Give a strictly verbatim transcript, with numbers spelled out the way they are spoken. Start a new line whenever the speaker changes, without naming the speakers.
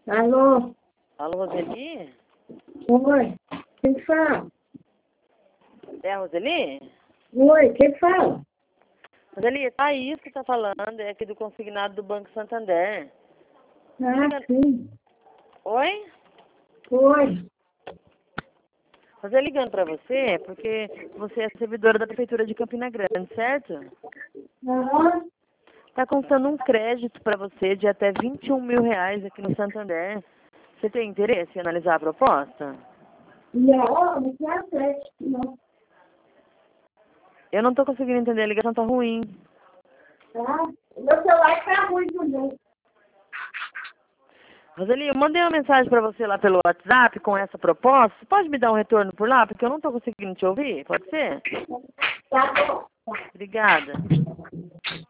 Alô?
Alô, Roseli?
Oi, quem fala?
É a Roseli?
Oi, quem fala?
Roseli, é Thaís que tá falando, é aqui do consignado do Banco Santander.
Ah, sim.
Oi?
Oi.
Roseli, ligando pra você, porque você é servidora da Prefeitura de Campina Grande, certo?
Aham.
Tá constando um crédito pra você de até vinte e um mil reais aqui no Santander. Você tem interesse em analisar a proposta?
Não, não quero crédito, não.
Eu não tô conseguindo entender, a ligação tá ruim.
Tá? Meu celular tá ruim também.
Roseli, eu mandei uma mensagem pra você lá pelo WhatsApp com essa proposta. Você pode me dar um retorno por lá? Porque eu não tô conseguindo te ouvir. Pode ser?
Tá bom.
Obrigada.